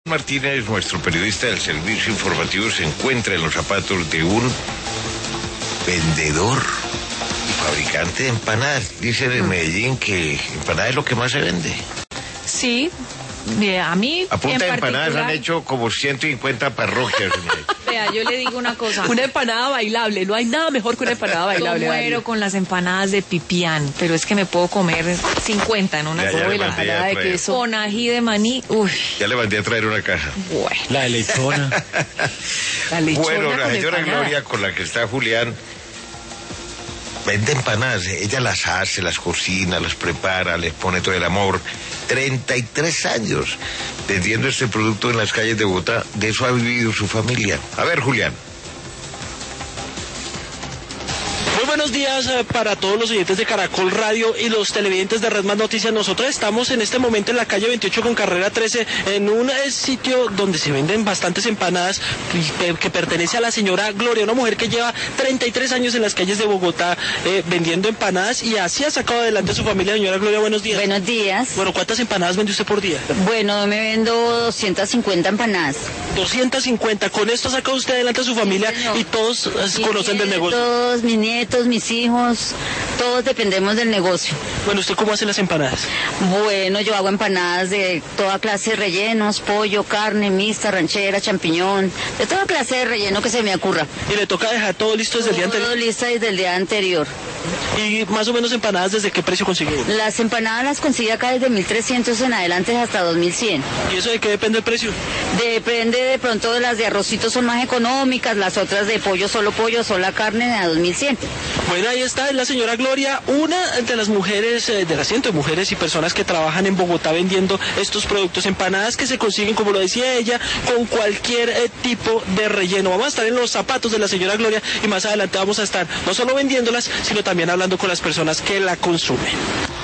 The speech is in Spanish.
Martínez, nuestro periodista del servicio informativo, se encuentra en los zapatos de un vendedor y fabricante de empanadas. Dicen en Medellín que empanada es lo que más se vende. Sí, a mí A punta de en empanadas particular, han hecho como 150 parroquias. vea, yo le digo una cosa. Una empanada bailable, no hay nada mejor que una empanada bailable. Yo muero con las empanadas de pipián, pero es que me puedo comer 50 en una Ya, ya sola. le Y la mandé empanada a de traer. queso con ají de maní, uy, Ya le mandé a traer una caja. bueno. La de lechona. La lechona Bueno, la con señora empanada. Gloria con la que está Julián vende empanadas. Ella las hace, las cocina, las prepara, les pone todo el amor. 33 años vendiendo este producto en las calles de Bogotá. De eso ha vivido su familia. A ver, Julián. Muy buenos días para todos los oyentes de Caracol Radio y los televidentes de Red Más Noticias. Nosotros estamos en este momento en la calle 28 con carrera 13 en un sitio donde se venden bastantes empanadas que pertenece a la señora Gloria, una mujer que lleva 33 años en las calles de Bogotá vendiendo empanadas y así ha sacado adelante a su familia. Señora Gloria, buenos días. Buenos días. Bueno, ¿cuántas empanadas vende usted por día? Bueno, me vendo 250 empanadas. 250. Con esto ha sacado usted adelante a su familia señor. y todos Mis conocen del negocio. nietos, mis nietos, mis hijos, todos dependemos del negocio. Bueno, ¿usted cómo hace las empanadas? Bueno, yo hago empanadas de toda clase de rellenos, pollo, carne, mixta, ranchera, champiñón, de toda clase de relleno que se me ocurra. Y le toca dejar todo listo desde el día anterior. Todo lista desde el día anterior. Y más o menos empanadas, ¿desde qué precio consigue uno? Las empanadas las consigue acá desde 1.300 en adelante hasta 2.100. ¿Y eso de qué depende el precio? Depende de pronto de las de arrocito son más económicas, las otras de pollo, sola carne a 2.100. Bueno, ahí está, es la señora Gloria, una de las mujeres, de las cientos de mujeres y personas que trabajan en Bogotá vendiendo estos productos, empanadas que se consiguen, como lo decía ella, con cualquier tipo de relleno. Vamos a estar en los zapatos de la señora Gloria y más adelante vamos a estar no solo vendiéndolas, sino también hablando con las personas que la consumen.